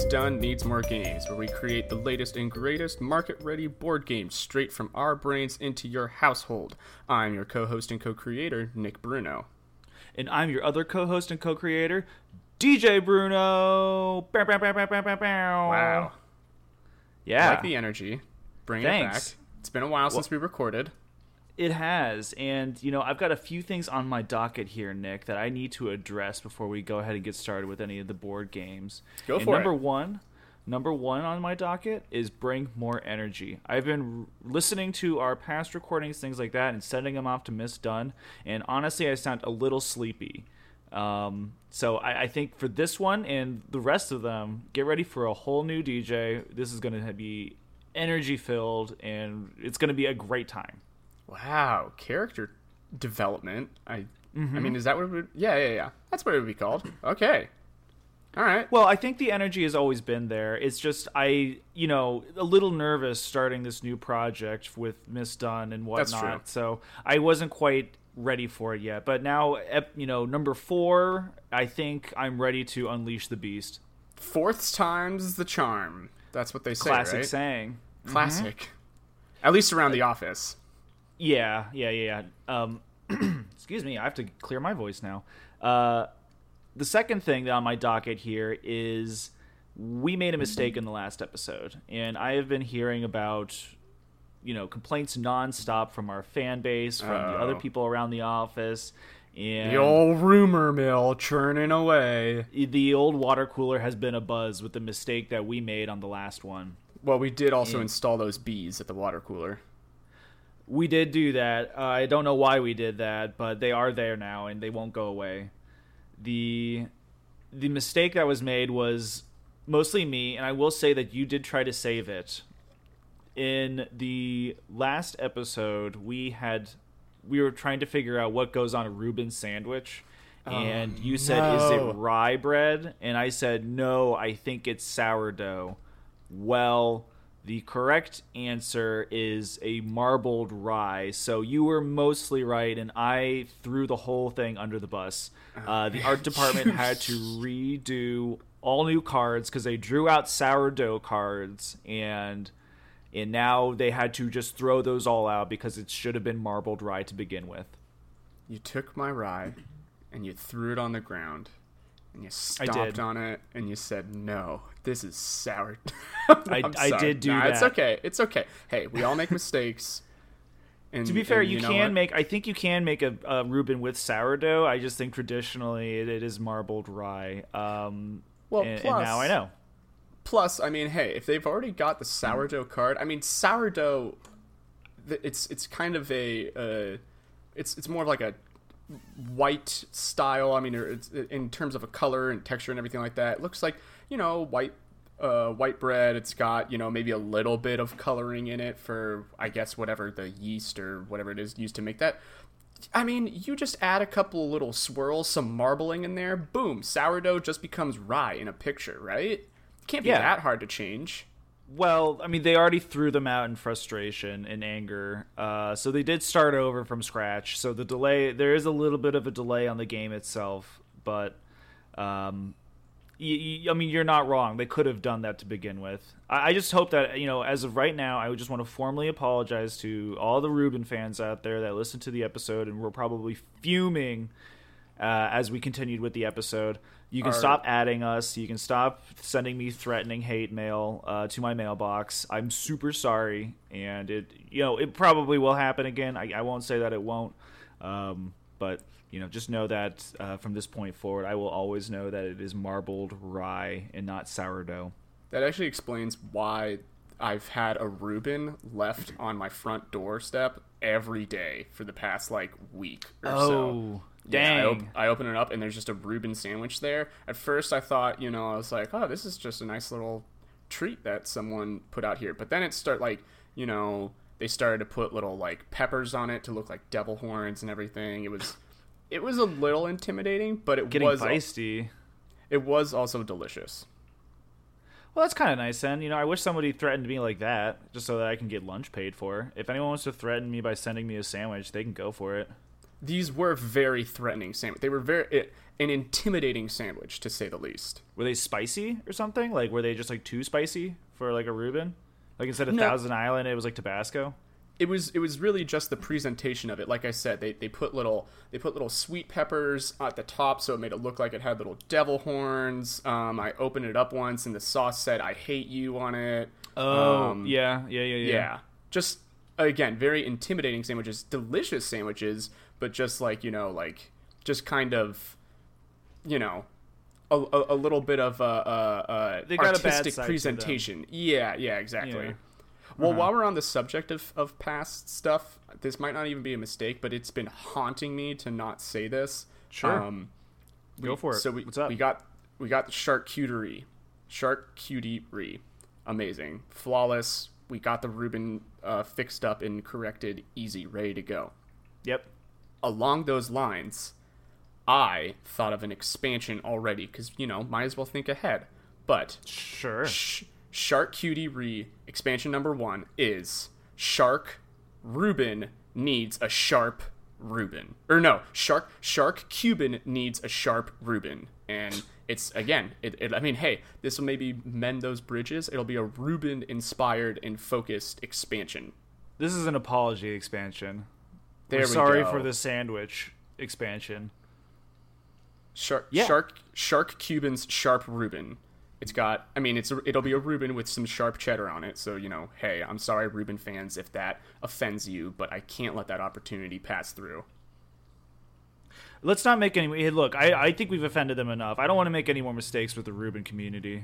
Done Needs More Games, where we create the latest and greatest market-ready board games straight from our brains into your household. I'm your co-host and co-creator, Nick Bruno. And I'm your other co-host and co-creator, DJ Bruno. Bow, bow, bow, bow, bow, bow, bow. Wow. Yeah. I like the energy. Bring it back. It's been a while since we recorded. It has, and I've got a few things on my docket here, Nick, that I need to address before we go ahead and get started with any of the board games. Go for it. Number one on my docket is bring more energy. I've been listening to our past recordings, things like that, and sending them off to Miss Dunn, and honestly, I sound a little sleepy. So I think for this one and the rest of them, get ready for a whole new DJ. This is going to be energy-filled, and it's going to be a great time. Wow, character development. I mean, is that what it would... Yeah. That's what it would be called. Okay. All right. Well, I think the energy has always been there. It's just a little nervous starting this new project with Miss Dunn and whatnot. That's true. So I wasn't quite ready for it yet. But now, number 4, I think I'm ready to unleash the beast. Fourth time's the charm. That's what they say, Classic right? saying. Classic. Mm-hmm. At least around the office. Yeah. Excuse me, I have to clear my voice now. The second thing on my docket here is we made a mistake in the last episode, and I have been hearing about, complaints nonstop from our fan base, from the other people around the office, and the old rumor mill churning away. The old water cooler has been abuzz with the mistake that we made on the last one. Well, we did also install those bees at the water cooler. We did do that. I don't know why we did that, but they are there now, and they won't go away. The mistake that was made was mostly me, and I will say that you did try to save it. In the last episode, we were trying to figure out what goes on a Reuben sandwich, and you said, "Is it rye bread?" And I said, "No, I think it's sourdough." Well, the correct answer is a marbled rye, so you were mostly right, and I threw the whole thing under the bus. The art department had to redo all new cards because they drew out sourdough cards, and now they had to just throw those all out because it should have been marbled rye to begin with. You took my rye, and you threw it on the ground. And you stomped on it, and you said, "No, this is sour." I did do that. It's okay. Hey, we all make mistakes. And, to be fair, I think you can make a Reuben with sourdough. I just think traditionally it is marbled rye. And now I know. Plus, I mean, hey, if they've already got the sourdough card, I mean, sourdough, it's kind of it's more of like a white style. I mean, it's, in terms of a color and texture and everything like that, it looks like white bread. It's got maybe a little bit of coloring in it for, I guess, whatever the yeast or whatever it is used to make that. I mean, you just add a couple of little swirls, some marbling in there, boom, sourdough just becomes rye in a picture, right? It can't be that hard to change. Well, I mean, they already threw them out in frustration and anger, so they did start over from scratch. So there is a little bit of a delay on the game itself, but I mean, you're not wrong. They could have done that to begin with. I just hope that, as of right now, I would just want to formally apologize to all the Reuben fans out there that listened to the episode and were probably fuming as we continued with the episode. You can stop adding us. You can stop sending me threatening hate mail to my mailbox. I'm super sorry, and it probably will happen again. I won't say that it won't, but just know that from this point forward, I will always know that it is marbled rye and not sourdough. That actually explains why I've had a Reuben left on my front doorstep every day for the past week or so. Dang. Yeah, I open it up, and there's just a Reuben sandwich there. At first, I thought, I was like, oh, this is just a nice little treat that someone put out here. But then it started, they started to put little, peppers on it to look like devil horns and everything. It was a little intimidating, but it getting was feisty. It was also delicious. Well, that's kind of nice, then. I wish somebody threatened me like that, just so that I can get lunch paid for. If anyone wants to threaten me by sending me a sandwich, they can go for it. these were very threatening sandwich. They were an intimidating sandwich, to say the least. Were they spicy or something? Like, were they just like too spicy for like a Reuben? Like instead of No. Thousand Island, it was like Tabasco. It was really just the presentation of it. Like I said, they put little sweet peppers at the top, so it made it look like it had little devil horns. I opened it up once, and the sauce said "I hate you" on it. Oh, yeah. Yeah. Just, again, very intimidating sandwiches, delicious sandwiches, but just like, just kind of, a little bit of They got a bad artistic side to presentation. Yeah, exactly. Yeah. Well, while we're on the subject of past stuff, this might not even be a mistake, but it's been haunting me to not say this. Sure. Go for it. So What's up? we got the charcuterie. Charcuterie. Amazing. Flawless. We got the Reuben fixed up and corrected, easy, ready to go. Yep. Along those lines, I thought of an expansion already because, might as well think ahead. But Sure. Charcuterie expansion number 1 is Shark Reuben needs a sharp Reuben. Or no, Shark Cuban needs a sharp Reuben. And it's, again, I mean, hey, this will maybe mend those bridges. It'll be a Reuben-inspired and focused expansion. This is an apology expansion. There We're we sorry go. for the sandwich expansion. Shark Cuban's sharp Reuben. It's got, I mean, it'll be a Reuben with some sharp cheddar on it. So, hey, I'm sorry, Reuben fans, if that offends you, but I can't let that opportunity pass through. Let's not make any. Hey, look, I think we've offended them enough. I don't want to make any more mistakes with the Reuben community.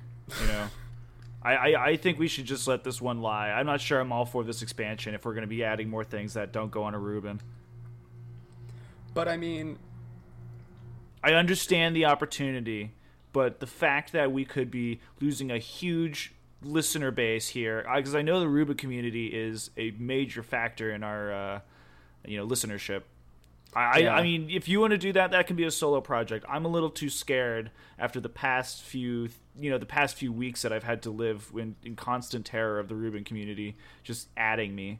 I think we should just let this one lie. I'm not sure I'm all for this expansion if we're going to be adding more things that don't go on a Reuben. But I mean, I understand the opportunity, but the fact that we could be losing a huge listener base here, because I know the Reuben community is a major factor in our listenership. Yeah. I mean, if you want to do that, that can be a solo project. I'm a little too scared after the past few weeks that I've had to live in constant terror of the Reuben community just adding me.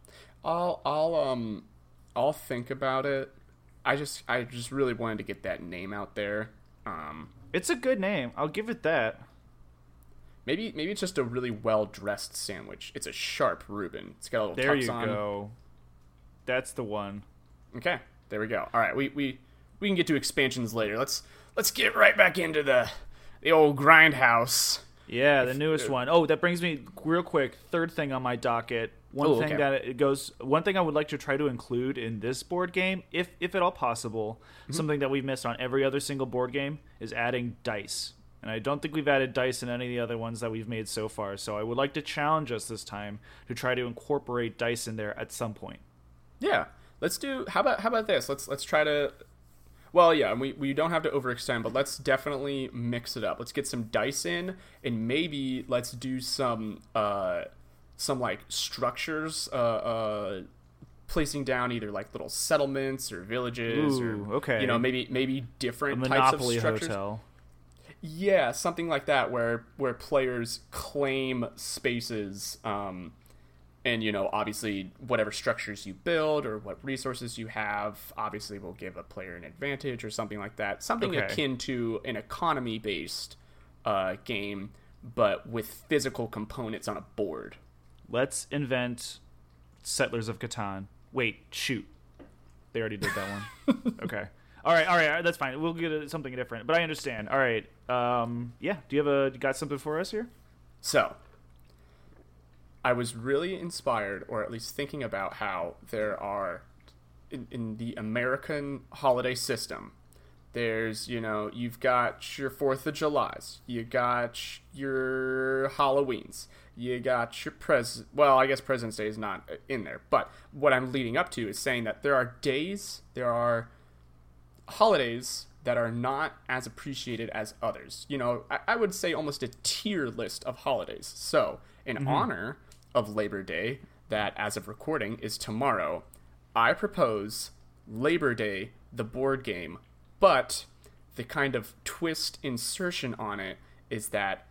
I'll think about it. I just really wanted to get that name out there. It's a good name. I'll give it that. Maybe it's just a really well dressed sandwich. It's a sharp Reuben. It's got a little There tux you on. go. That's the one. Okay, there we go. All right, we can get to expansions later. Let's get right back into the old grindhouse. Yeah, the newest one. Oh, that brings me real quick. Third thing on my docket. One thing I would like to try to include in this board game, if at all possible, something that we've missed on every other single board game, is adding dice. And I don't think we've added dice in any of the other ones that we've made so far. So I would like to challenge us this time to try to incorporate dice in there at some point. Yeah, let's do. How about this? Let's try to. Well, yeah, we don't have to overextend, but let's definitely mix it up. Let's get some dice in, and maybe let's do some like structures, placing down either like little settlements or villages. Ooh, or okay. maybe different A types of Monopoly structures. hotel. Yeah, something like that where players claim spaces, and obviously whatever structures you build or what resources you have obviously will give a player an advantage or something like that. Something Okay. akin to an economy-based game, but with physical components on a board. Let's invent Settlers of Catan. Wait, shoot. They already did that one. Okay. All right, that's fine. We'll get something different, but I understand. All right. Yeah. Do you got something for us here? So, I was really inspired, or at least thinking about how there are, in the American holiday system, there's, you've got your 4th of Julys, you got your Halloweens, you got your I guess President's Day is not in there, but what I'm leading up to is saying that there are holidays that are not as appreciated as others. I would say almost a tier list of holidays. So, in honor of Labor Day, that as of recording is tomorrow, I propose Labor Day, the board game, but the kind of twist insertion on it is that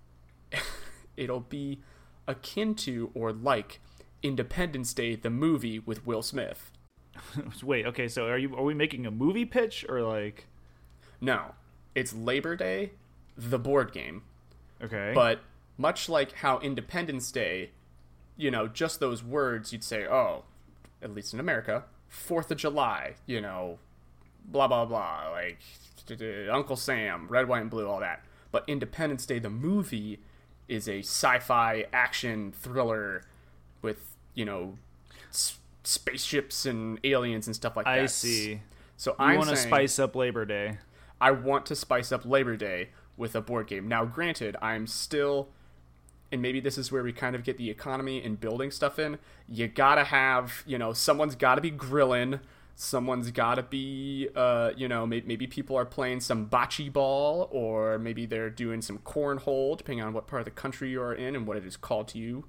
it'll be akin to or like Independence Day, the movie with Will Smith. Wait, okay, so are we making a movie pitch or like? No, it's Labor Day, the board game. Okay. But much like how Independence Day, just those words, you'd say, oh, at least in America, 4th of July, blah, blah, blah, like Uncle Sam, red, white, and blue, all that. But Independence Day, the movie, is a sci-fi action thriller with, spaceships and aliens and stuff like that. I see. So I want to spice up Labor Day. I want to spice up Labor Day with a board game. Now, granted, I'm still, and maybe this is where we kind of get the economy and building stuff in. You gotta have, someone's gotta be grilling. Someone's gotta be, maybe people are playing some bocce ball, or maybe they're doing some cornhole, depending on what part of the country you are in and what it is called to you.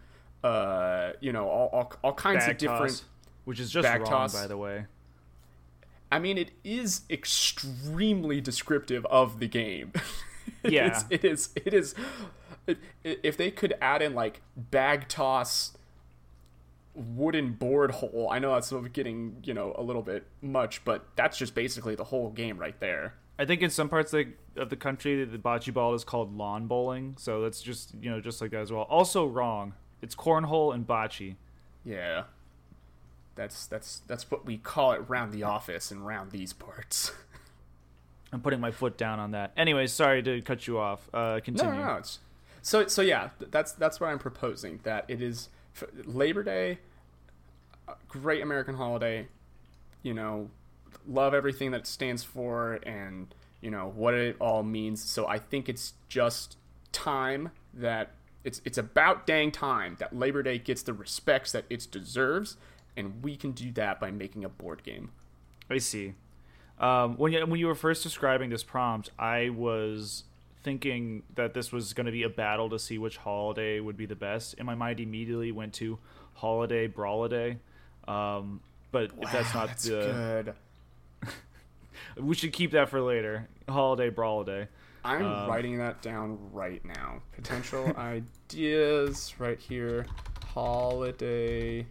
All kinds Bag of different. Toss, which is just wrong, toss. by the way. I mean, it is extremely descriptive of the game. Yeah. It is. If they could add in like bag toss, wooden board hole, I know that's getting a little bit much, but that's just basically the whole game right there. I think in some parts of the country, the bocce ball is called lawn bowling, so that's just just like that as well. Also wrong. It's cornhole and bocce. Yeah. That's what we call it around the office and around these parts. I'm putting my foot down on that. Anyways, sorry to cut you off. Continue. No. So yeah, that's what I'm proposing. That it is Labor Day, great American holiday. Love everything that it stands for and what it all means. So I think it's just time that it's about dang time that Labor Day gets the respects that it deserves. And we can do that by making a board game. I see. When you were first describing this prompt, I was thinking that this was going to be a battle to see which holiday would be the best. And my mind immediately went to Holiday Brawliday. But if that's not good. We should keep that for later. Holiday Brawliday. I'm writing that down right now. Potential ideas right here. Holiday,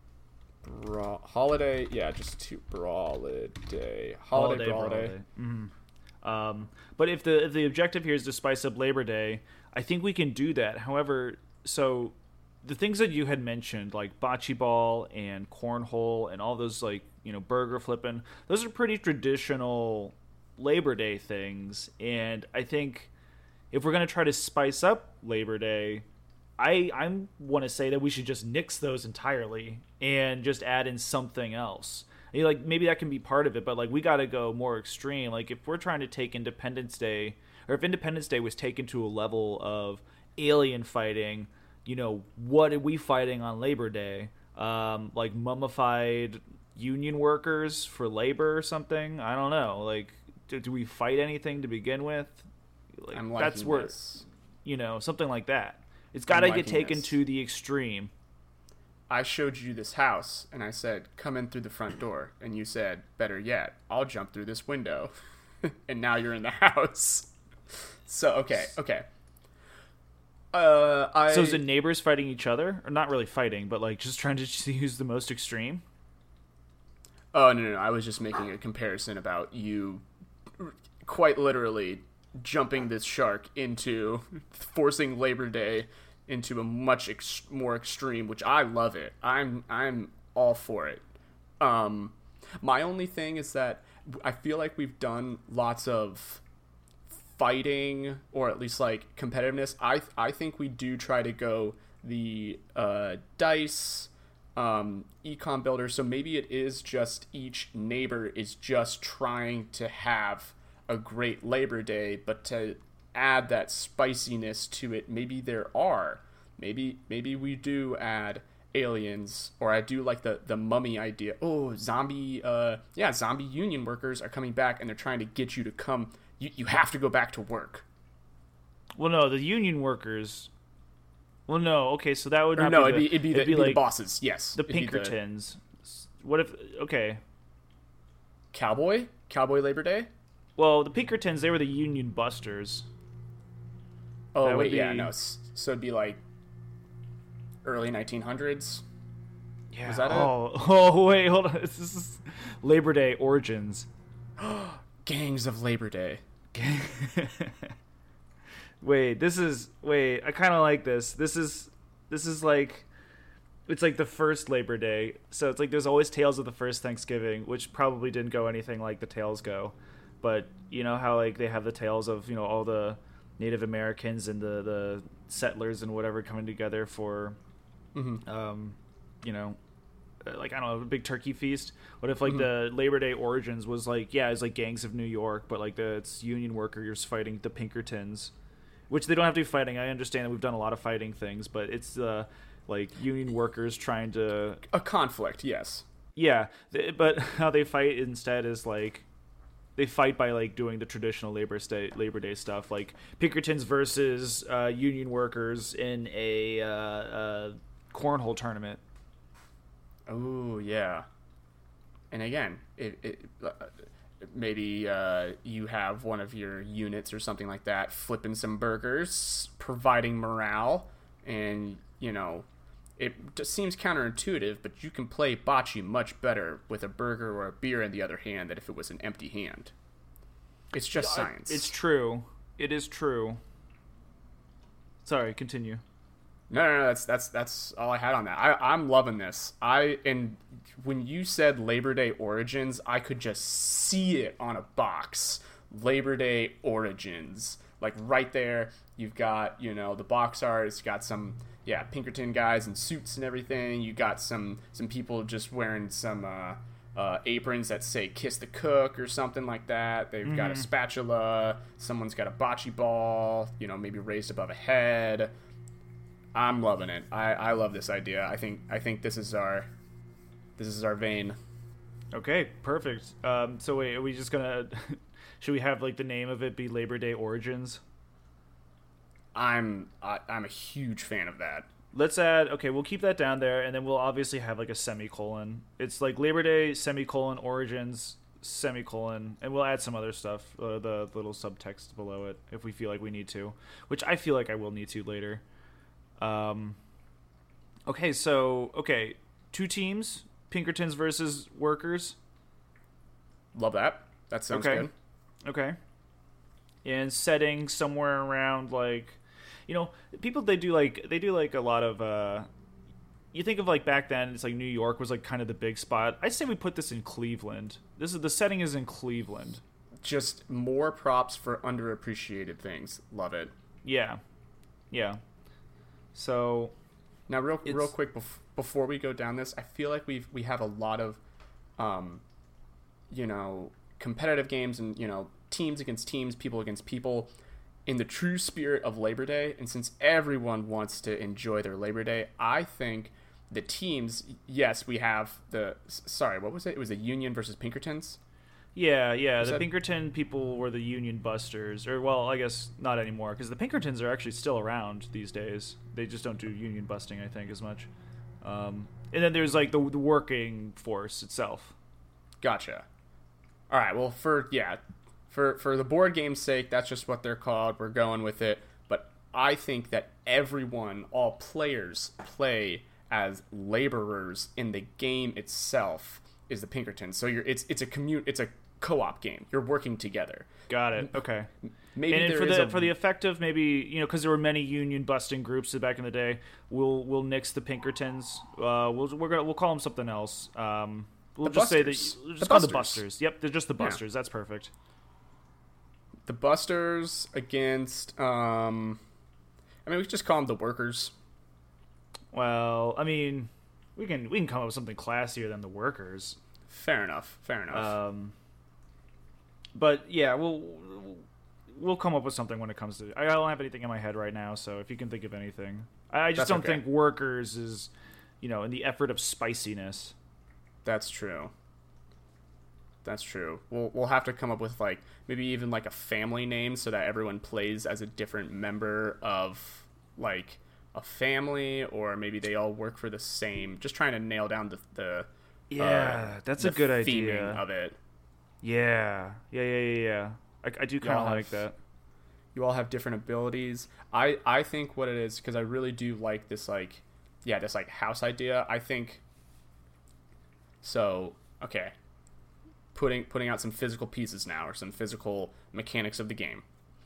yeah, just to Brawliday. Holiday Brawliday. Mm-hmm. But if the objective here is to spice up Labor Day, I think we can do that. However, so the things that you had mentioned, like bocce ball and cornhole and all those, like, burger flipping, those are pretty traditional Labor Day things. And I think if we're going to try to spice up Labor Day, I want to say that we should just nix those entirely and just add in something else. Like, maybe that can be part of it, but like, we got to go more extreme. Like, if we're trying to take Independence Day, or if Independence Day was taken to a level of alien fighting, what are we fighting on Labor Day? Like mummified union workers for labor or something? I don't know. Like, do we fight anything to begin with? Like, I'm that's where this. Something like that. It's got to get taken to the extreme. I showed you this house, and I said, come in through the front door. And you said, better yet, I'll jump through this window. And now you're in the house. So, okay. So is it neighbors fighting each other? Or not really fighting, but like just trying to see who's the most extreme? Oh, no. I was just making a comparison about you quite literally jumping this shark into forcing Labor Day into a much more extreme, which I love it. I'm all for it. My only thing is that I feel like we've done lots of fighting, or at least like competitiveness. I think we do try to go the dice econ builder, so maybe it is just each neighbor is just trying to have a great Labor Day, but to add that spiciness to it, maybe maybe we do add aliens, or I do like the mummy idea. Oh, zombie union workers are coming back and they're trying to get you to come. You have to go back to work. Well, no, the union workers. Well, no, okay, so that would not no, be it'd be the bosses. Yes, the Pinkertons. What if? Okay, Cowboy Labor Day. Well, the Pinkertons, they were the Union Busters. Oh, wait, yeah, no. So it'd be like early 1900s? Yeah. Was that oh wait, hold on. This is Labor Day Origins. Gangs of Labor Day. Wait, I kind of like this. This is like, it's like the first Labor Day. So it's like there's always Tales of the First Thanksgiving, which probably didn't go anything like the Tales go. But you know how like they have the tales of, you know, all the Native Americans and the settlers and whatever coming together for you know, like, I don't know, a big turkey feast. What if like the Labor Day Origins was like, yeah, it's like Gangs of New York, but like it's union workers fighting the Pinkertons, which they don't have to be fighting. I understand that we've done a lot of fighting things, but it's like union workers trying to a conflict. Yes. Yeah, but how they fight instead is like they fight by like doing the traditional Labor Day stuff, like Pinkertons versus union workers in a cornhole tournament. Oh yeah, and again, maybe you have one of your units or something like that flipping some burgers, providing morale, and you know, it just seems counterintuitive, but you can play bocce much better with a burger or a beer in the other hand than if it was an empty hand. It's just science. It's true. It is true. Sorry, continue. No, that's all I had on that. I'm loving this. And when you said Labor Day Origins, I could just see it on a box. Labor Day Origins, like right there. You've got, you know, the box art. It's got some Pinkerton guys in suits and everything. You got some people just wearing some aprons that say "Kiss the Cook" or something like that. They've got a spatula. Someone's got a bocce ball, you know, maybe raised above a head. I'm loving it. I love this idea. I think this is our vein. Okay, perfect. So wait, are we just gonna should we have like the name of it be Labor Day Origins? I'm a huge fan of that. Let's add. Okay, we'll keep that down there, and then we'll obviously have like a semicolon. It's like Labor Day semicolon Origins semicolon, and we'll add some other stuff, the little subtext below it if we feel like we need to, which I feel like I will need to later. Okay, so two teams, Pinkertons versus workers. Love that. That sounds good. Okay. And setting somewhere around like, you know, people they do like a lot of you think of like back then it's like New York was like kind of the big spot. I'd say we put this in Cleveland. The setting is in Cleveland. Just more props for underappreciated things. Love it. Yeah. So now real quick before we go down this, I feel like we have a lot of you know, competitive games and, you know, teams against teams, people against people in the true spirit of Labor Day. And since everyone wants to enjoy their Labor Day, I think the teams, yes, we have what was it? It was the Union versus Pinkertons. Yeah. The Pinkerton people were the Union Busters, or well, I guess not anymore because the Pinkertons are actually still around these days. They just don't do union busting, I think, as much. And then there's like the working force itself. Gotcha. All right. Well, for the board game's sake, that's just what they're called. We're going with it. But I think that all players play as laborers in the game itself is the Pinkerton. So it's a co-op game. You're working together. Got it. Okay. Maybe and for the effect of maybe, you know, because there were many union busting groups back in the day, we'll nix the Pinkertons. We'll call them something else. We'll just say call the Busters. Yep, they're just the Busters. Yeah. That's perfect. The Busters against I mean, we could just call them the Workers. Well, I mean, we can come up with something classier than the Workers. Fair enough. But yeah, we'll come up with something when it comes to. I don't have anything in my head right now, so if you can think of anything, I just don't think Workers is, you know, in the effort of spiciness. That's true. We'll have to come up with like maybe even like a family name so that everyone plays as a different member of like a family, or maybe they all work for the same. Just trying to nail down the that's a good idea of it. Yeah. I do kind of like that. You all have different abilities. I think what it is, because I really do like this this house idea. I think So, okay, putting out some physical pieces now, or some physical mechanics of the game.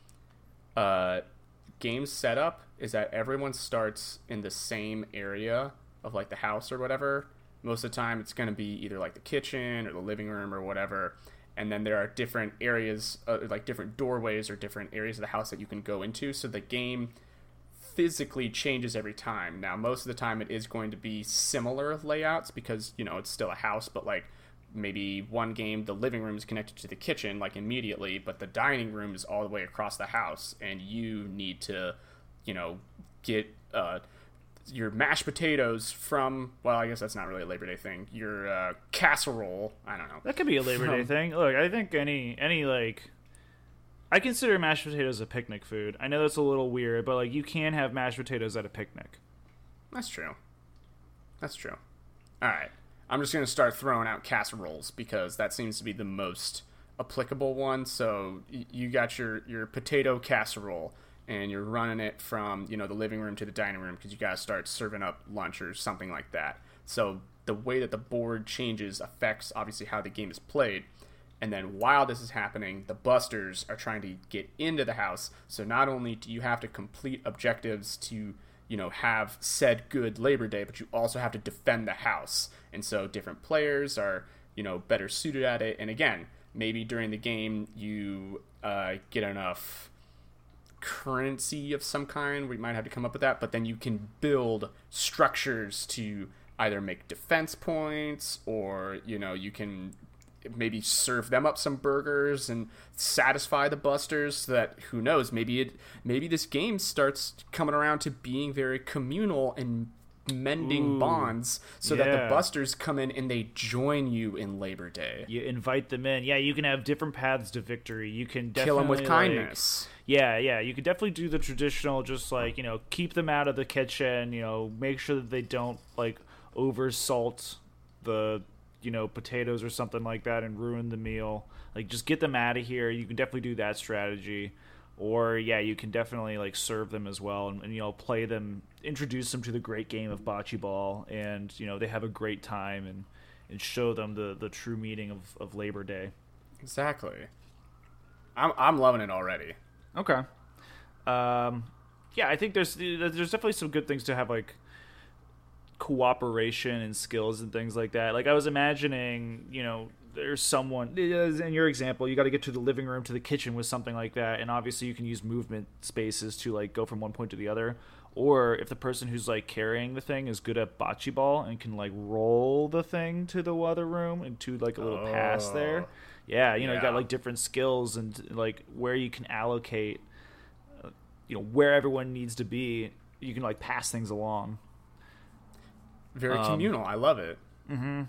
Game setup is that everyone starts in the same area of like the house or whatever. Most of the time, it's going to be either like the kitchen or the living room or whatever. And then there are different areas, like different doorways or different areas of the house that you can go into. So the game physically changes every time. Now, most of the time it is going to be similar layouts because, you know, it's still a house, but like maybe one game, the living room is connected to the kitchen like immediately, but the dining room is all the way across the house, and you need to, you know, get your mashed potatoes from, well, I guess that's not really a Labor Day thing, your casserole, I don't know. That could be a Labor Day thing. Look, I think any like, I consider mashed potatoes a picnic food. I know that's a little weird, but like you can have mashed potatoes at a picnic. That's true. That's true. All right. I'm just going to start throwing out casseroles because that seems to be the most applicable one. So you got your potato casserole, and you're running it from, you know, the living room to the dining room because you got to start serving up lunch or something like that. So the way that the board changes affects obviously how the game is played. And then while this is happening, the busters are trying to get into the house. So not only do you have to complete objectives to, you know, have said good Labor Day, but you also have to defend the house. And so different players are, you know, better suited at it. And again, maybe during the game you get enough currency of some kind. We might have to come up with that, but then you can build structures to either make defense points, or, you know, you can maybe serve them up some burgers and satisfy the busters, so that, who knows, maybe this game starts coming around to being very communal and mending bonds, so that the busters come in and they join you in Labor Day. You invite them in. Yeah, you can have different paths to victory. You can definitely kill them with kindness. Yeah, you could definitely do the traditional, just like, you know, keep them out of the kitchen, you know, make sure that they don't like over salt the, you know, potatoes or something like that and ruin the meal. Like, just get them out of here. You can definitely do that strategy. Or, yeah, you can definitely, like, serve them as well and, you know, play them, introduce them to the great game of bocce ball, and, you know, they have a great time, and show them the true meaning of Labor Day. Exactly. I'm loving it already. Okay. Yeah, I think there's definitely some good things to have, like, cooperation and skills and things like that. Like, I was imagining, you know, there's someone, in your example, you got to get to the living room to the kitchen with something like that, and obviously you can use movement spaces to, like, go from one point to the other. Or if the person who's, like, carrying the thing is good at bocce ball and can, like, roll the thing to the other room and to, like, a little pass there. Yeah, you know, you got, like, different skills and, like, where you can allocate, you know, where everyone needs to be. You can, like, pass things along. Very communal. I love it. Mm-hmm.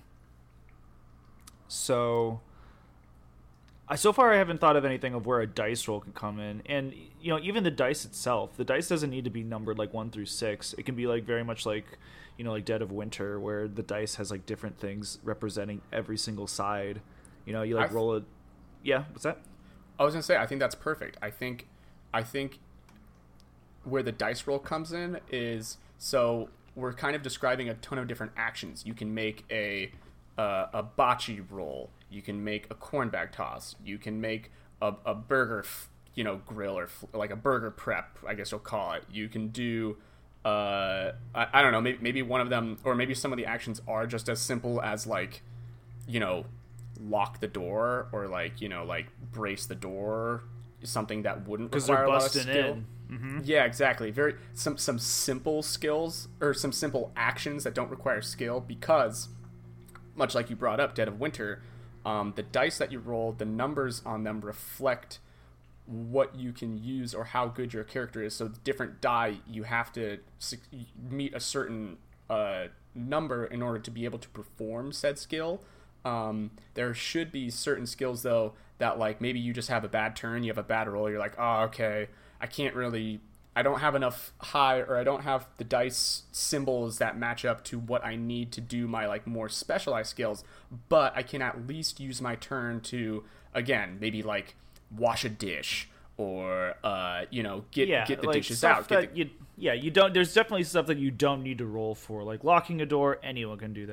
So far I haven't thought of anything of where a dice roll can come in. And, you know, even the dice itself, the dice doesn't need to be numbered like 1 through 6. It can be like very much like, you know, like Dead of Winter, where the dice has like different things representing every single side. You know, you like roll it. Yeah, what's that? I was going to say, I think that's perfect. I think where the dice roll comes in is, so we're kind of describing a ton of different actions. You can make a bocce roll. You can make a cornbag toss. You can make a burger, you know, grill, or like a burger prep, I guess you'll call it. You can do, I don't know, maybe one of them, or maybe some of the actions are just as simple as, like, you know, lock the door, or like, you know, like brace the door, something that wouldn't require a lot of skill. Mm-hmm. Yeah, exactly. Very some simple skills, or some simple actions that don't require skill, because much like you brought up, Dead of Winter, the dice that you roll, the numbers on them reflect what you can use or how good your character is. So different die, you have to meet a certain number in order to be able to perform said skill. There should be certain skills, though, that, like, maybe you just have a bad turn, you have a bad roll, you're like, oh, okay, I don't have enough high, or I don't have the dice symbols that match up to what I need to do my, like, more specialized skills, but I can at least use my turn to, again, maybe, like, wash a dish, or, you know, get the like dishes out. You don't, there's definitely stuff that you don't need to roll for, like locking a door, anyone can do that.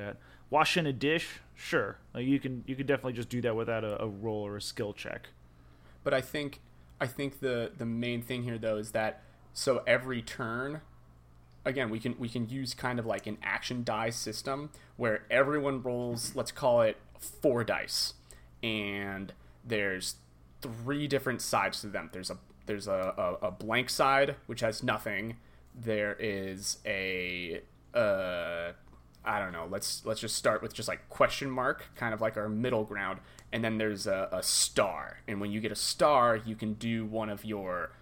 washing a dish, sure, like you can definitely just do that without a roll or a skill check. But I think the main thing here though is that so every turn, again, we can use kind of like an action die system where everyone rolls, let's call it 4 dice, and there's 3 different sides to them. There's a blank side which has nothing. There is a I don't know. Let's just start with just like question mark, kind of like our middle ground, and then there's a star. And when you get a star, you can do one of your,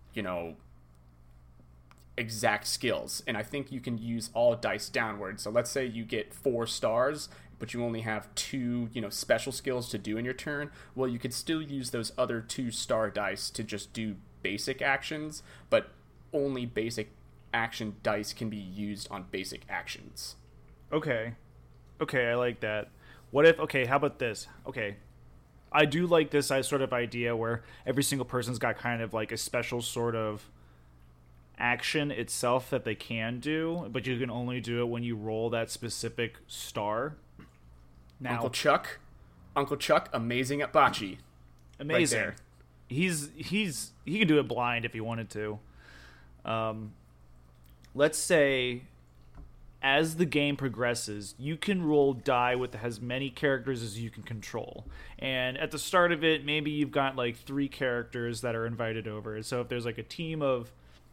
exact skills. And I think you can use all dice downward. So let's say you get 4 stars, but you only have 2, special skills to do in your turn. Well, you could still use those other 2 star dice to just do basic actions, but only basic action dice can be used on basic actions. Okay, I like that. What if, okay, how about this? Okay, I do like this sort of idea where every single person's got kind of like a special sort of action itself that they can do, but you can only do it when you roll that specific star. Now, Uncle Chuck, amazing at bocce. Amazing. Right there. He can do it blind if he wanted to. Let's say as the game progresses, you can roll die with as many characters as you can control. And at the start of it, maybe you've got like 3 characters that are invited over. So if there's like a team of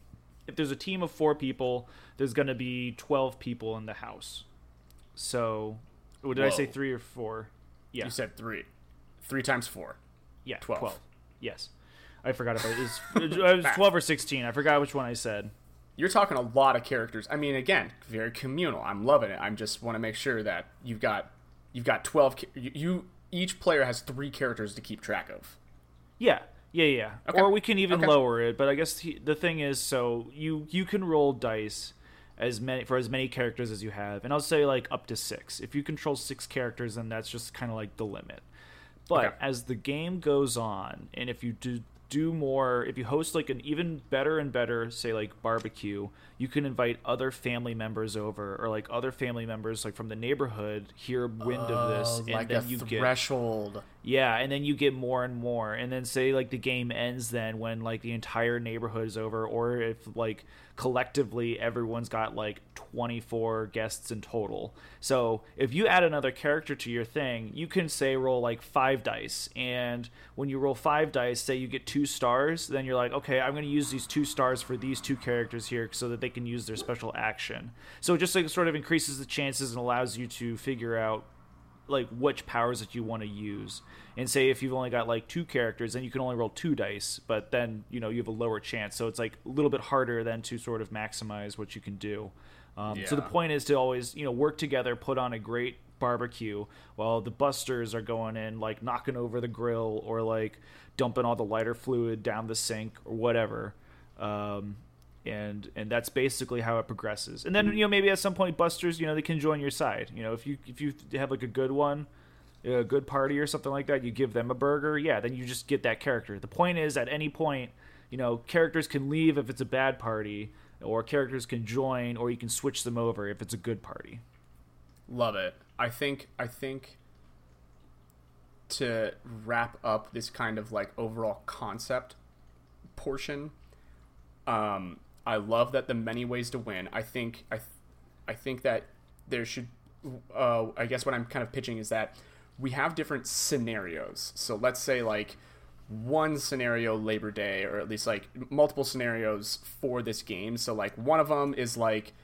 4 people, there's going to be 12 people in the house. So, did I say 3 or 4? Yeah. You said 3. 3 times 4. Yeah, 12. Yes. I forgot if it was 12 or 16. I forgot which one I said. You're talking a lot of characters. I mean, again, very communal. I'm loving it. I just want to make sure that you've got 12. Each player has 3 characters to keep track of. Yeah. Okay. Or we can even lower it. But I guess the thing is, so you can roll dice for as many characters as you have, and I'll say like up to 6. If you control 6 characters, then that's just kind of like the limit. But as the game goes on, and if you do more, if you host like an even better and better, say like barbecue, you can invite other family members over, or like other family members like from the neighborhood hear wind of this, and like then a you threshold. And then you get more and more, and then say like the game ends then when like the entire neighborhood is over, or if like collectively everyone's got like 24 guests in total. So if you add another character to your thing, you can say roll like 5 dice, and when you roll 5 dice, say you get 2 stars, then you're like, okay, I'm going to use these 2 stars for these 2 characters here so that they can use their special action. So it just like sort of increases the chances and allows you to figure out like which powers that you want to use. And say if you've only got like 2 characters, then you can only roll 2 dice, but then you have a lower chance, so it's like a little bit harder then to sort of maximize what you can do. So the point is to always work together, put on a great barbecue while the busters are going in like knocking over the grill or like dumping all the lighter fluid down the sink or whatever. And that's basically how it progresses. And then maybe at some point busters they can join your side. If you have like a good one, a good party or something like that, you give them a burger, then you just get that character. The point is, at any point characters can leave if it's a bad party, or characters can join, or you can switch them over if it's a good party. Love it. I think to wrap up this kind of like overall concept portion, I love that the many ways to win. I think that there should, I guess what I'm kind of pitching is that we have different scenarios. So let's say like one scenario Labor Day, or at least like multiple scenarios for this game. So like one of them is like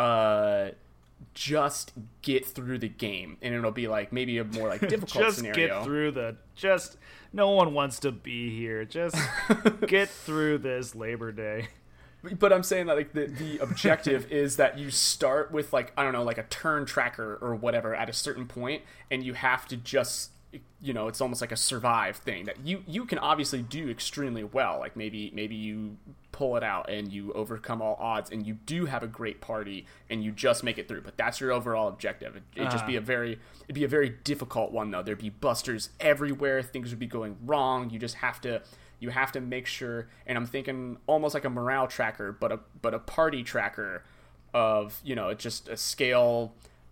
just get through the game, and it'll be like maybe a more like difficult scenario. No one wants to be here. Just get through this Labor Day. But I'm saying that like the objective is that you start with like, I don't know, like a turn tracker or whatever at a certain point, and you have to just it's almost like a survive thing that you can obviously do extremely well. Like maybe you pull it out and you overcome all odds and you do have a great party and you just make it through. But that's your overall objective. It'd just be a very difficult one though. There'd be busters everywhere. Things would be going wrong. You have to make sure. And I'm thinking almost like a morale tracker, but a party tracker of it's just a scale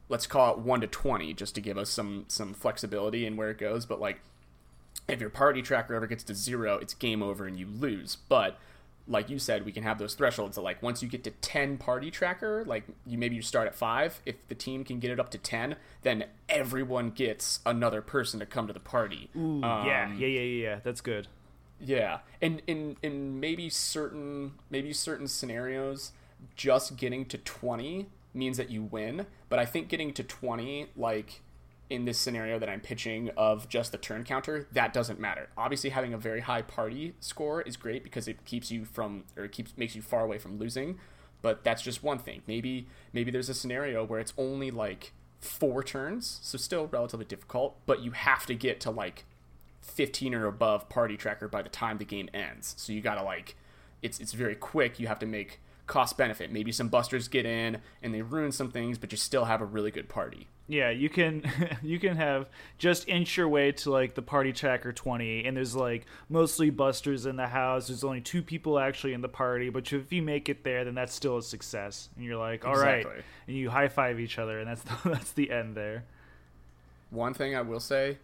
let's call it 1 to 20 just to give us some flexibility in where it goes. But like, if your party tracker ever gets to 0, it's game over and you lose. But like you said, we can have those thresholds that like once you get to 10 party tracker, like maybe you start at 5. If the team can get it up to 10, then everyone gets another person to come to the party. Ooh, yeah. That's good. Yeah, and in maybe certain scenarios, just getting to 20 means that you win. But I think getting to 20, like in this scenario that I'm pitching of just the turn counter, that doesn't matter. Obviously, having a very high party score is great because it keeps you from, or makes you far away from losing. But that's just one thing. Maybe there's a scenario where it's only like 4 turns, so still relatively difficult, but you have to get to like 15 or above party tracker by the time the game ends. So you gotta like, it's very quick. You have to make cost benefit. Maybe some busters get in and they ruin some things, but you still have a really good party. Yeah, you can you can have just inch your way to like the party tracker 20, and there's like mostly busters in the house. There's only 2 people actually in the party, but if you make it there, then that's still a success. And you're like, all right, and you high five each other, and that's the end there. One thing I will say,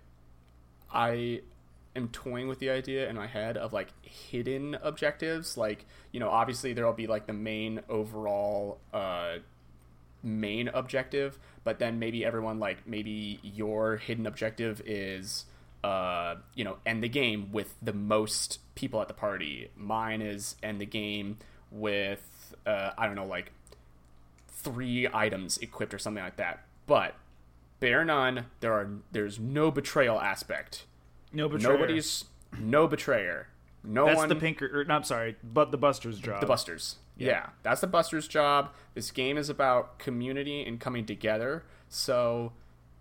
I am toying with the idea in my head of like hidden objectives. Like, you know, obviously there'll be like the main overall main objective, but then maybe everyone, like maybe your hidden objective is you know, end the game with the most people at the party. Mine is end the game with I don't know, like 3 items equipped or something like that. But bear none, there's no betrayal aspect. No betrayer. No betrayer. No That's one. the pinker. No, I'm sorry, but the Buster's job. The Busters. Yeah, that's the Busters' job. This game is about community and coming together. So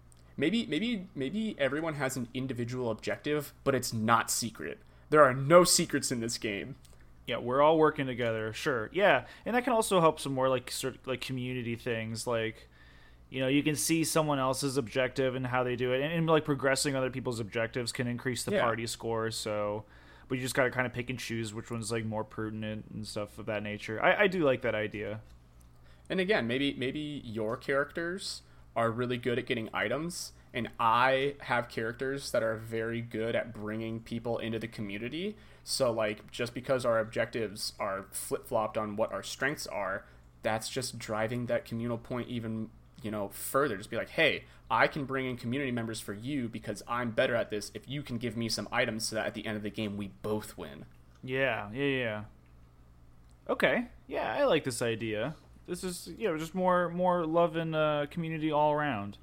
maybe everyone has an individual objective, but it's not secret. There are no secrets in this game. Yeah, we're all working together. Sure. Yeah, and that can also help some more like sort of like community things, like, you know, you can see someone else's objective and how they do it, and like progressing other people's objectives can increase the party score. So, but you just got to kind of pick and choose which one's like more pertinent and stuff of that nature. I do like that idea. And again, maybe your characters are really good at getting items, and I have characters that are very good at bringing people into the community. So like, just because our objectives are flip-flopped on what our strengths are, that's just driving that communal point even, you know, further. Just be like, hey, I can bring in community members for you because I'm better at this if you can give me some items so that at the end of the game we both win. Yeah. Okay. Yeah, I like this idea. This is, you know, just more love and community all around.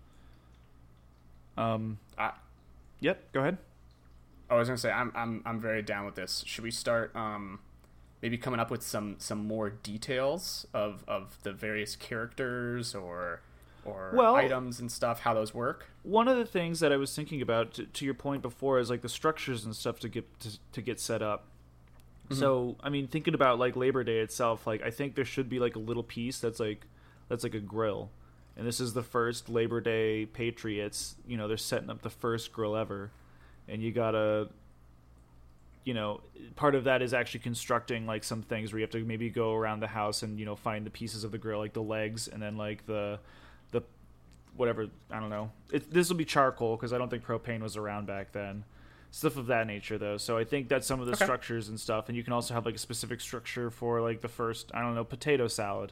Yep, go ahead. I was gonna say I'm very down with this. Should we start maybe coming up with some more details of the various characters or items and stuff, how those work? One of the things that I was thinking about, to your point before, is like the structures and stuff to get set up. Mm-hmm. So, I mean, thinking about like Labor Day itself, like I think there should be like a little piece that's like a grill. And this is the first Labor Day Patriots, you know, they're setting up the first grill ever. And you gotta, you know, part of that is actually constructing like some things where you have to maybe go around the house and, you know, find the pieces of the grill, like the legs, and then like the whatever, I don't know. This will be charcoal because I don't think propane was around back then. Stuff of that nature, though. So I think that's some of the structures and stuff. And you can also have like a specific structure for like the first, I don't know, potato salad.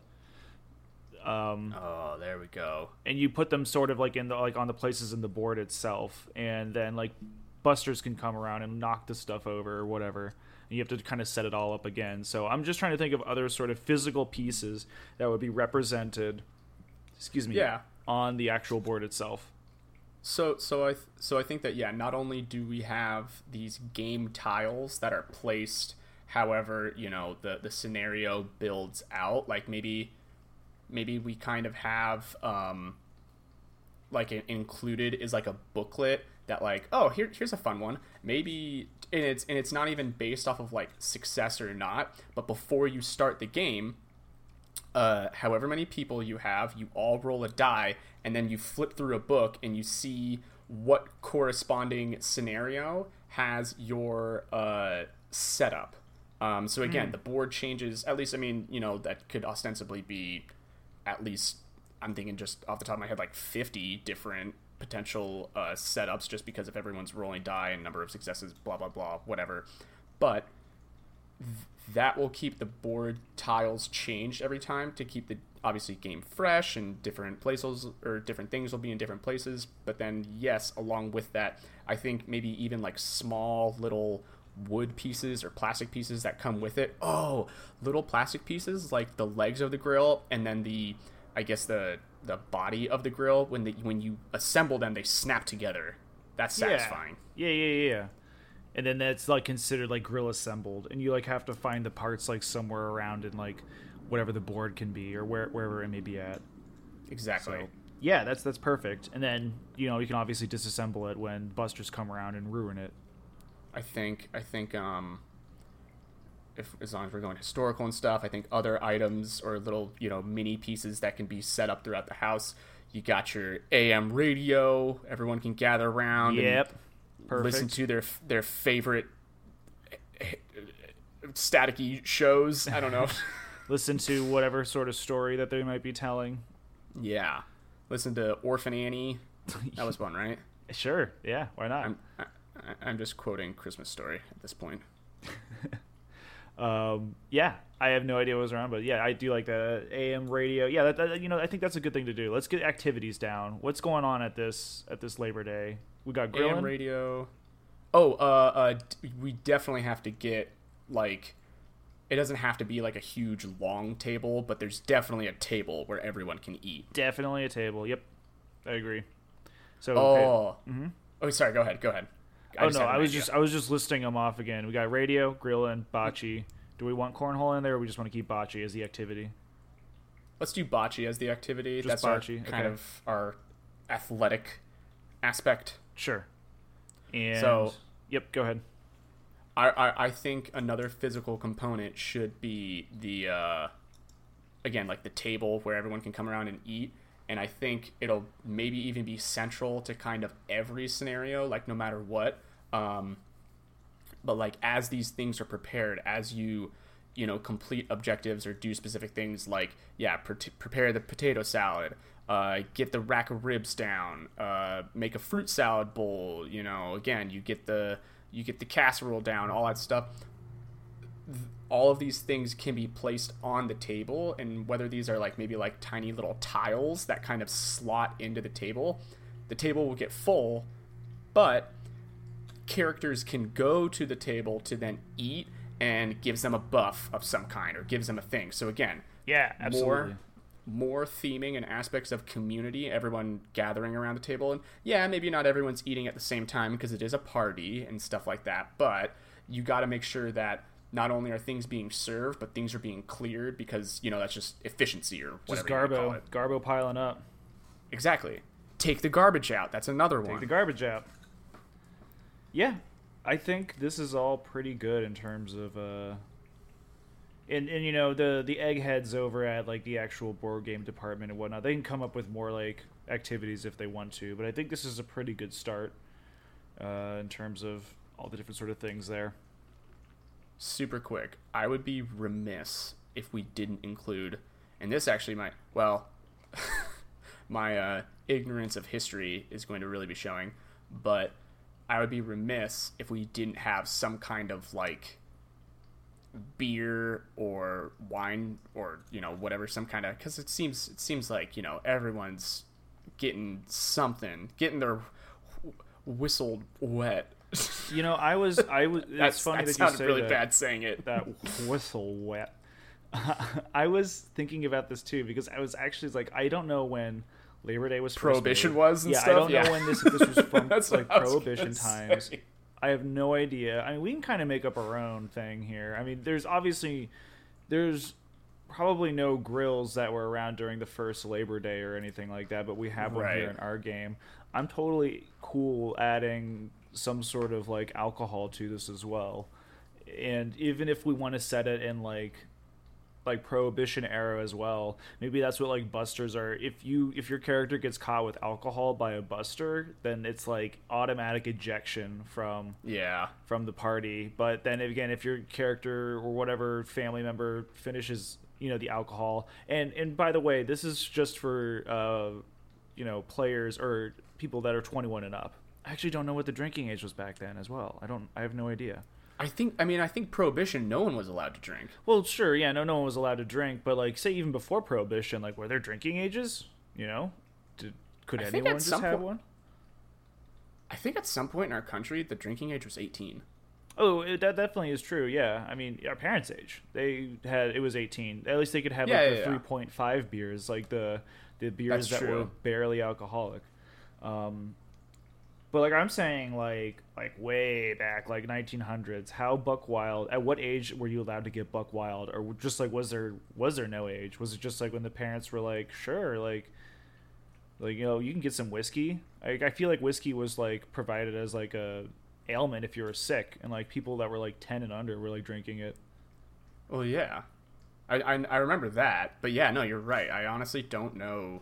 Oh, there we go. And you put them sort of like in the like on the places in the board itself, and then like busters can come around and knock the stuff over or whatever. And you have to kind of set it all up again. So I'm just trying to think of other sort of physical pieces that would be represented. Yeah. On the actual board itself. So I think that, yeah, not only do we have these game tiles that are placed however, you know, the scenario builds out, like maybe we kind of have like included is like a booklet that like, oh, here's a fun one. Maybe and it's not even based off of like success or not, but before you start the game, however many people you have, you all roll a die, and then you flip through a book and you see what corresponding scenario has your setup. So again, the board changes. At least, I mean, you know, that could ostensibly be at least, I'm thinking just off the top of my head, like 50 different potential setups just because if everyone's rolling die and number of successes, blah, blah, blah, whatever. But that will keep the board tiles changed every time to keep the obviously game fresh, and different places or different things will be in different places. But then, yes, along with that, I think maybe even like small little wood pieces or plastic pieces that come with it. Oh, little plastic pieces like the legs of the grill, and then the body of the grill. When you assemble them, they snap together. That's satisfying. Yeah. And then that's like considered like grill assembled, and you like have to find the parts like somewhere around in like whatever the board can be or wherever it may be at. Exactly. So, yeah, that's perfect. And then you can obviously disassemble it when busters come around and ruin it. I think if as long as we're going historical and stuff, I think other items or little mini pieces that can be set up throughout the house. You got your AM radio. Everyone can gather around. Yep. And Perfect. listen to their favorite staticky shows. I don't know. Listen to whatever sort of story that they might be telling. Yeah. Listen to Orphan Annie. That was one, right? Sure. Yeah. Why not? I'm just quoting Christmas Story at this point. Yeah. I have no idea what was around, but yeah, I do like that AM radio. Yeah. I think that's a good thing to do. Let's get activities down. What's going on at this Labor Day? We got grilling. AM radio. Oh, we definitely have to get like. It doesn't have to be like a huge long table, but there's definitely a table where everyone can eat. Definitely a table. Yep, I agree. So. Oh. Mm-hmm. Oh, sorry. Go ahead. I was just listing them off again. We got radio, grilling, bocce. Do we want cornhole in there, or we just want to keep bocce as the activity? Let's do bocce as the activity. Just That's bocce. Kind of our athletic aspect. Sure. And so, yep, go ahead. I think another physical component should be the again, like the table where everyone can come around and eat. And I think it'll maybe even be central to kind of every scenario, like no matter what. But like as these things are prepared, as you complete objectives or do specific things, like prepare the potato salad, get the rack of ribs down, make a fruit salad bowl. Again, you get the casserole down, all that stuff. All of these things can be placed on the table, and whether these are like maybe like tiny little tiles that kind of slot into the table will get full, but characters can go to the table to then eat, and gives them a buff of some kind or gives them a thing. So again, yeah, absolutely. More theming and aspects of community, everyone gathering around the table. And yeah, maybe not everyone's eating at the same time because it is a party and stuff like that, but you got to make sure that not only are things being served, but things are being cleared, because that's just efficiency or whatever you call it. Garbo piling up. Exactly. Take the garbage out. That's another one. Take the garbage out. Yeah, I think this is all pretty good in terms of and the eggheads over at like the actual board game department and whatnot, they can come up with more like activities if they want to, but I think this is a pretty good start in terms of all the different sort of things there. Super quick, I would be remiss if we didn't include, and this actually my ignorance of history is going to really be showing, but I would be remiss if we didn't have some kind of like beer or wine or whatever, some kind of, because it seems like everyone's getting their whistled wet. I was. It's funny that you say really bad saying it. That whistle wet. I was thinking about this too, because I was actually like, I don't know when Labor Day was. Prohibition was and stuff. I don't know when this was from. Like Prohibition times. Say. I have no idea. I mean, we can kind of make up our own thing here. I mean, there's probably no grills that were around during the first Labor Day or anything like that, but we have one here in our game. I'm totally cool adding some sort of like alcohol to this as well, and even if we want to set it in like Prohibition era as well, maybe that's what like busters are. If your character gets caught with alcohol by a buster, then it's like automatic ejection from the party. But then again, if your character or whatever family member finishes the alcohol. And by the way, this is just for players or people that are 21 and up. I actually don't know what the drinking age was back then as well. I have no idea. I think Prohibition, no one was allowed to drink. Well, sure, yeah, no one was allowed to drink, but like, say even before Prohibition, like, were there drinking ages? Could anyone just have one? I think at some point in our country, the drinking age was 18. Oh, that definitely is true. Yeah, I mean, our parents' age, it was 18. At least they could have 3.5 beers, like the beers that were barely alcoholic. But like I'm saying, like way back, like 1900s, how buck wild? At what age were you allowed to get buck wild, or just like was there no age? Was it just like when the parents were like, sure, like you can get some whiskey? I feel like whiskey was like provided as like a ailment if you were sick, and like people that were like 10 and under were like drinking it. Well, yeah, I remember that, but yeah, no, you're right. I honestly don't know.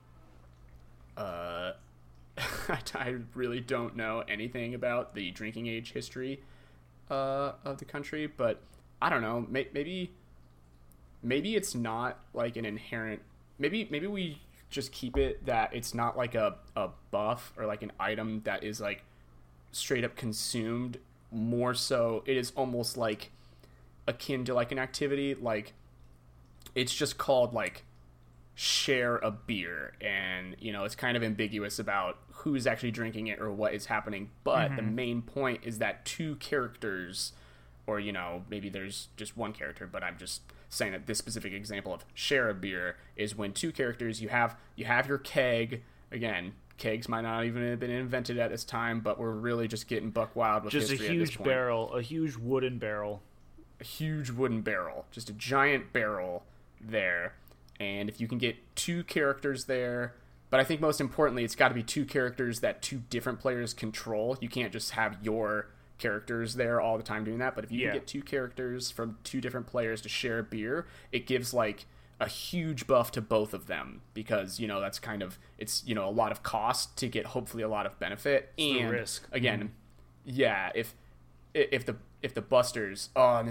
I really don't know anything about the drinking age history of the country, but I don't know. Maybe it's not like an inherent. Maybe we just keep it that it's not like a buff or like an item that is like straight up consumed. More so, it is almost like akin to like an activity. Like it's just called like share a beer, and it's kind of ambiguous about who's actually drinking it or what is happening, but the main point is that two characters, or maybe there's just one character, but I'm just saying that this specific example of share a beer is when two characters, you have your keg. Again, kegs might not even have been invented at this time, but we're really just getting buck wild with just history a huge barrel, a huge wooden barrel, just a giant barrel there. And if you can get two characters there, but I think most importantly, it's got to be two characters that two different players control. You can't just have your characters there all the time doing that. But if you can get two characters from two different players to share a beer, it gives like a huge buff to both of them, because that's kind of, it's a lot of cost to get hopefully a lot of benefit. It's and the risk again, yeah, if the busters, I'm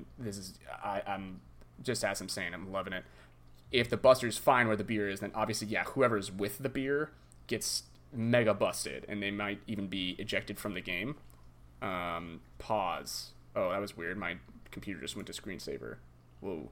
just as I'm saying, I'm loving it. If the busters find where the beer is, then obviously, yeah, whoever's with the beer gets mega busted, and they might even be ejected from the game. Pause. Oh, that was weird. My computer just went to screensaver. Whoa.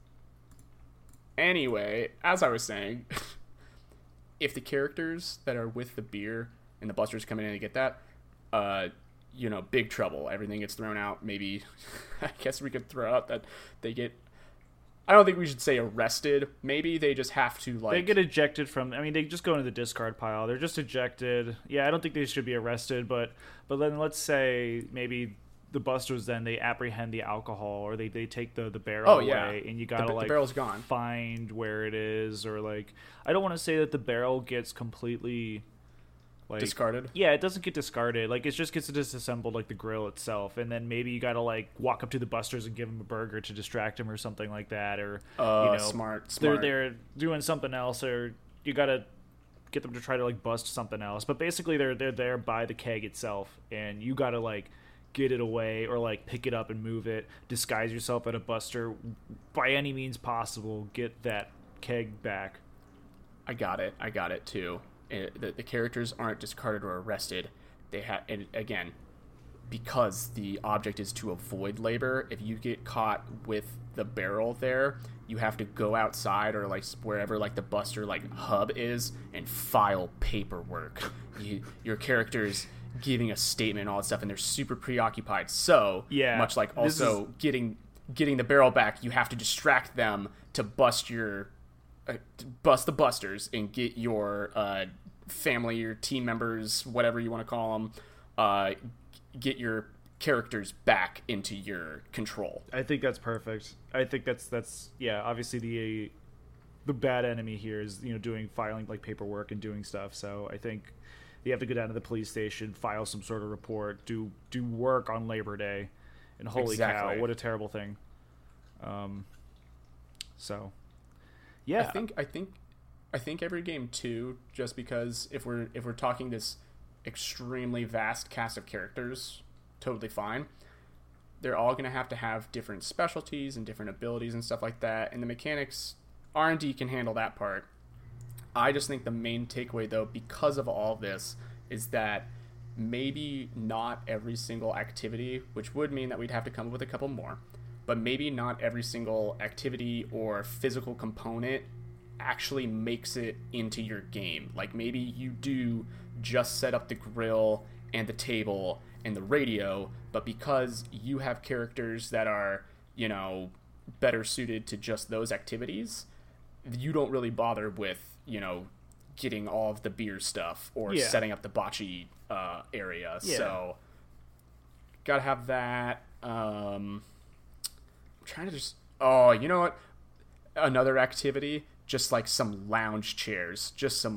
Anyway, as I was saying, if the characters that are with the beer and the busters come in and get that, big trouble. Everything gets thrown out. Maybe, I guess we could throw out that they get, I don't think we should say arrested. Maybe they just have to like... They get ejected from... I mean, they just go into the discard pile. They're just ejected. Yeah, I don't think they should be arrested, but then let's say maybe the busters, then they apprehend the alcohol, or they take the barrel away, and you gotta the barrel's gone. Find where it is, or like... I don't want to say that the barrel gets completely... like, discarded. Yeah, it doesn't get discarded. Like, it just gets disassembled, like the grill itself, and then maybe you gotta like walk up to the busters and give them a burger to distract them or something like that, or smart. They're doing something else, or you gotta get them to try to like bust something else. But basically, they're there by the keg itself, and you gotta like get it away or like pick it up and move it, disguise yourself at a buster by any means possible, get that keg back. I got it too. The characters aren't discarded or arrested. They have, and again, because the object is to avoid labor. If you get caught with the barrel there, you have to go outside or like wherever like the buster like hub is and file paperwork. Your character's giving a statement and all that stuff, and they're super preoccupied. So much like also getting the barrel back, you have to distract them to bust the busters and get your family, your team members, whatever you want to call them, get your characters back into your control. I think that's perfect. I think that's obviously the bad enemy here is doing filing like paperwork and doing stuff. So I think you have to go down to the police station, file some sort of report, do work on Labor Day, and holy cow, what a terrible thing. So yeah, I think every game too, just because if we're talking this extremely vast cast of characters, totally fine. they're all going to have different specialties and different abilities and stuff like that. And the mechanics, R&D can handle that part. I just think the main takeaway, though, because of all this, is that maybe not every single activity, which would mean that we'd have to come up with a couple more, but maybe not every single activity or physical component actually makes it into your game. Like, maybe you do just set up the grill and the table and the radio, but because you have characters that are, you know, better suited to just those activities, you don't really bother with, you know, getting all of the beer stuff or setting up the bocce area. So gotta have that. I'm trying to just, oh, you know what, another activity, just like some lounge chairs, just some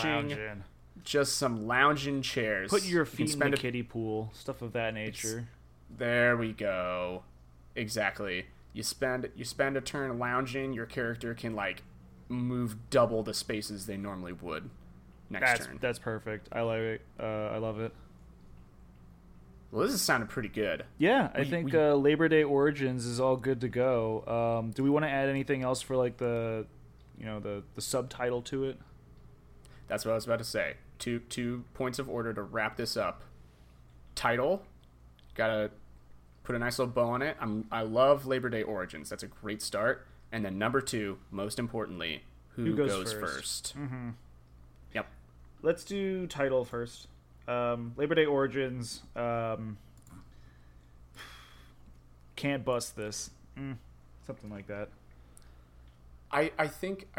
lounging chairs. Put your feet in the kiddie pool, stuff of that nature. There we go. Exactly. You spend a turn lounging, your character can like move double the spaces they normally would next turn. That's perfect. I like it. I love it. Well, this is sounding pretty good. Yeah, I think Labor Day Origins is all good to go. Do we want to add anything else for like the subtitle to it? That's what I was about to say. Two points of order to wrap this up. Title, gotta put a nice little bow on it. I love Labor Day Origins. That's a great start. And then number 2, most importantly, who goes first? Mm-hmm. Yep. Let's do title first. Labor Day Origins. Can't bust this. Something like that. I think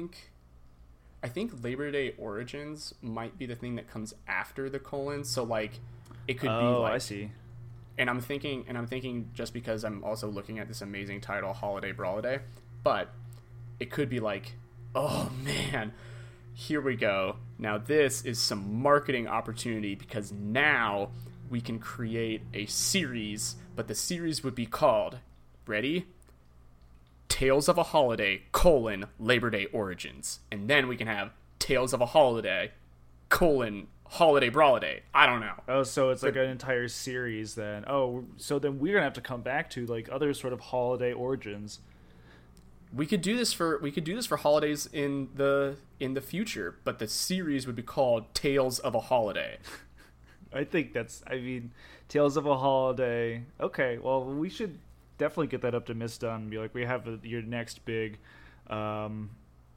Labor Day Origins might be the thing that comes after the colon. So like, it could be like. I see. And I'm thinking just because I'm also looking at this amazing title, Holiday Brawliday, but it could be like, oh man, here we go. Now this is some marketing opportunity because now we can create a series, but the series would be called, ready? Tales of a Holiday, Labor Day Origins. And then we can have Tales of a Holiday, Holiday Brawliday. I don't know. Oh, so it's like an entire series then. Oh, so then we're gonna have to come back to like other sort of holiday origins. We could do this for holidays in the future, but the series would be called Tales of a Holiday. I think Tales of a Holiday. Okay, well, we should definitely get that up to Miss Dunn and be like, we have your next big OC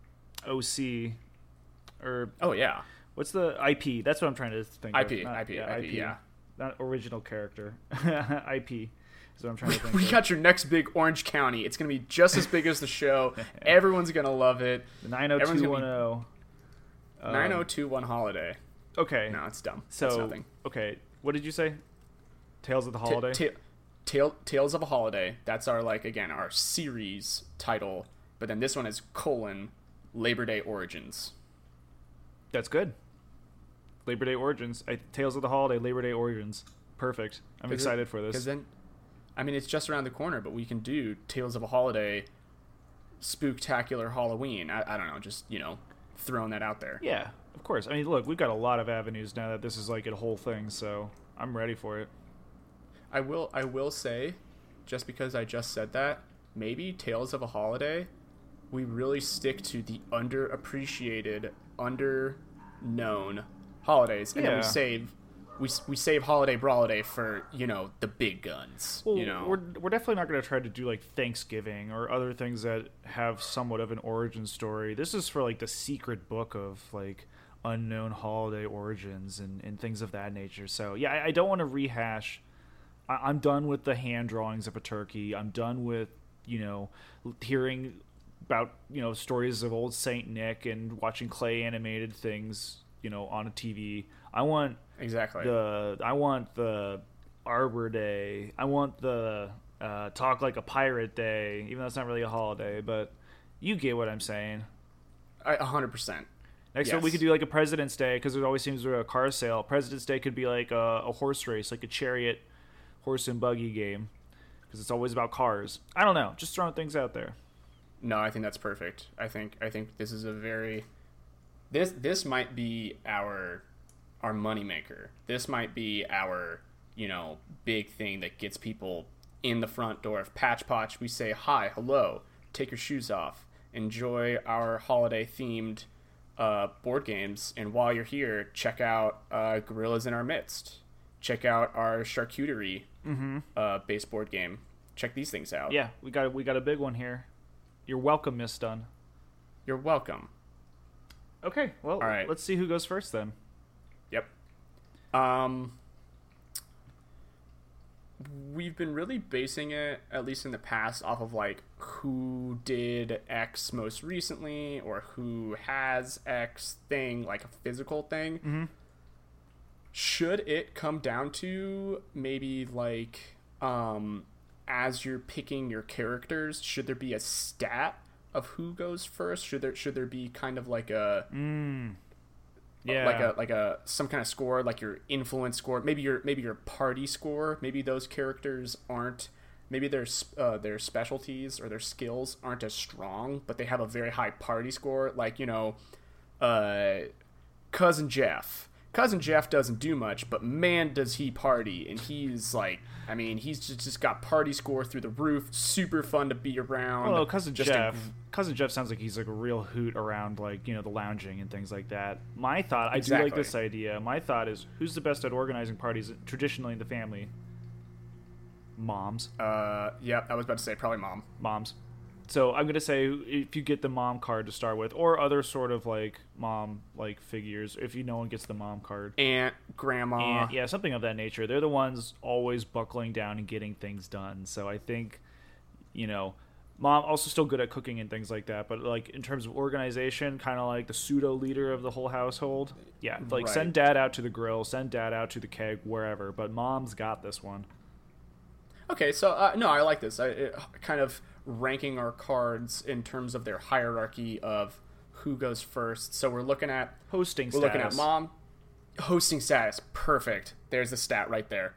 or oh yeah. What's the IP? That's what I'm trying to think IP, of. IP, yeah. Not original character. IP is what I'm trying to think We of. got your next big Orange County. It's going to be just as big as the show. Everyone's going to love it. The 90210. 9021 Holiday. Okay. No, it's dumb. So, that's nothing. Okay. What did you say? Tales of the Holiday? Tales of a Holiday. That's our, like, again, our series title. But then this one is Labor Day Origins. That's good. Labor Day Origins. Tales of the Holiday, Labor Day Origins. Perfect. I'm excited for this. Because then, I mean, it's just around the corner, but we can do Tales of a Holiday, Spooktacular Halloween. I don't know, just, throwing that out there. Yeah, of course. I mean, look, we've got a lot of avenues now that this is like a whole thing, so I'm ready for it. I will say, just because I just said that, maybe Tales of a Holiday, we really stick to the underappreciated, underknown holidays, and then we save Holiday Brawliday for the big guns. Well, we're definitely not going to try to do like Thanksgiving or other things that have somewhat of an origin story. This is for like the secret book of like unknown holiday origins and things of that nature. So yeah, I don't want to rehash. I'm done with the hand drawings of a turkey. I'm done with hearing about stories of old Saint Nick and watching clay animated things on a TV. I want the Arbor Day. I want the Talk Like a Pirate Day, even though it's not really a holiday, but you get what I'm saying. 100%. Next time we could do like a President's Day, because there always seems to be a car sale. President's Day could be like a horse race, like a chariot horse and buggy game, because it's always about cars. I don't know, just throwing things out there. No, I think that's perfect. I think this is a very this might be our moneymaker. This might be our big thing that gets people in the front door of Patch Potch. We say hi, hello, take your shoes off, enjoy our holiday-themed board games, and while you're here, check out Gorillas in Our Midst. Check out our charcuterie base board game. Check these things out. Yeah, we got a big one here. You're welcome, Miss Dunn. You're welcome. Okay, well, all right. Let's see who goes first then. Yep. We've been really basing it, at least in the past, off of like who did X most recently or who has X thing, like a physical thing. Mm-hmm. Should it come down to maybe like as you're picking your characters, should there be a stat of who goes first? Should there be kind of like a like a some kind of score, like your influence score, maybe your party score? Maybe those characters aren't, maybe their specialties or their skills aren't as strong, but they have a very high party score. Like, you know, Cousin Jeff. Cousin Jeff doesn't do much, but man, does he party. And he's like, I mean, he's just got party score through the roof. Super fun to be around. Well, Cousin Jeff sounds like he's like a real hoot around, like, you know, the lounging and things like that. My thought, I do like this idea. My thought is, who's the best at organizing parties traditionally in the family? Moms. Yeah, I was about to say probably Moms. So I'm going to say if you get the mom card to start with, or other sort of like mom like figures, if no one gets the mom card. Aunt, grandma. Yeah, something of that nature. They're the ones always buckling down and getting things done. So I think, you know, mom also still good at cooking and things like that. But like in terms of organization, kind of like the pseudo leader of the whole household. Yeah, like right. Send dad out to the grill, send dad out to the keg, wherever. But mom's got this one. Okay, so no, I like this. Kind of ranking our cards in terms of their hierarchy of who goes first. So we're looking at hosting. We're looking at mom, hosting status. Perfect. There's the stat right there.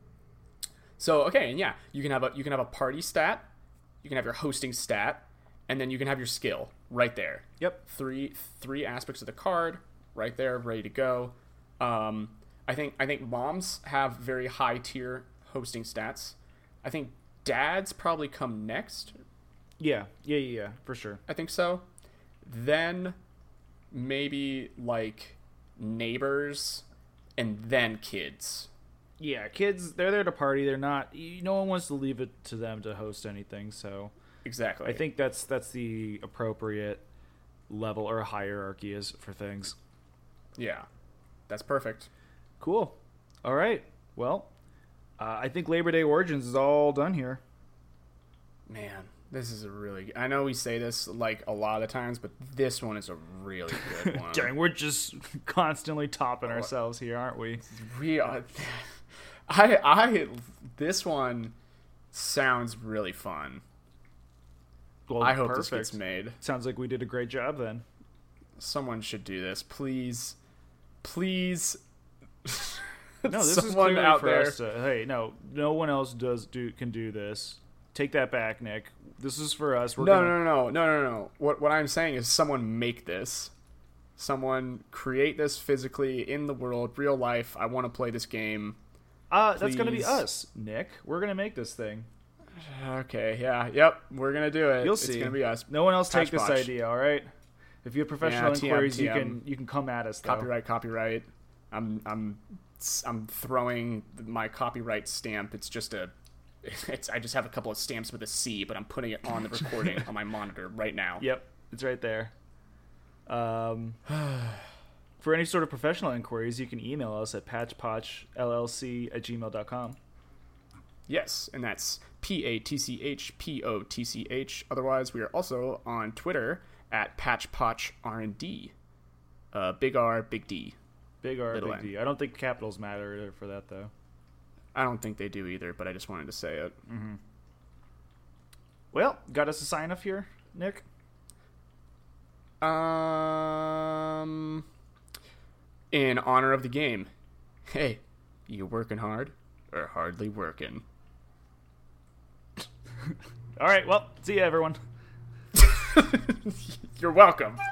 So okay, and yeah, you can have a party stat, you can have your hosting stat, and then you can have your skill right there. Yep. Three aspects of the card right there, ready to go. I think moms have very high tier hosting stats. I think dads probably come next. Yeah, for sure. I think so. Then maybe like neighbors, and then kids. Yeah, kids, they're there to party. They're not. No one wants to leave it to them to host anything. So exactly, I think that's the appropriate level or hierarchy is for things. Yeah, that's perfect. Cool. All right. Well, I think Labor Day Origins is all done here. Man, this is a really... I know we say this like a lot of the times, but this one is a really good one. Dang, we're just constantly topping ourselves here, aren't we? We are. This one sounds really fun. Well, I hope perfect. this gets made. Sounds like we did a great job then. Someone should do this, please. Please. No, this is clearly out for there. Us to, hey, no one else can do this. Take that back, Nick. This is for us. No. What I'm saying is someone make this. Someone create this physically in the world, real life. I want to play this game. That's going to be us, Nick. We're going to make this thing. Okay, yeah. Yep, we're going to do it. You'll see. It's going to be us. No one else take this idea, all right? If you have professional inquiries, TM. you can come at us, though. Copyright. I'm throwing my copyright stamp. It's just I just have a couple of stamps with a C, but I'm putting it on the recording on my monitor right now. Yep, it's right there. For any sort of professional inquiries, you can email us at patchpotchllc@gmail.com. Yes, and that's PATCHPOTCH. Otherwise, we are also on Twitter at PatchPotchRD. Big R, big D. Big R, big D. I don't think capitals matter for that, though. I don't think they do either, but I just wanted to say it. Mm-hmm. Well, got us a sign off here, Nick? In honor of the game, hey, you working hard or hardly working? All right, well, see you, everyone. You're welcome.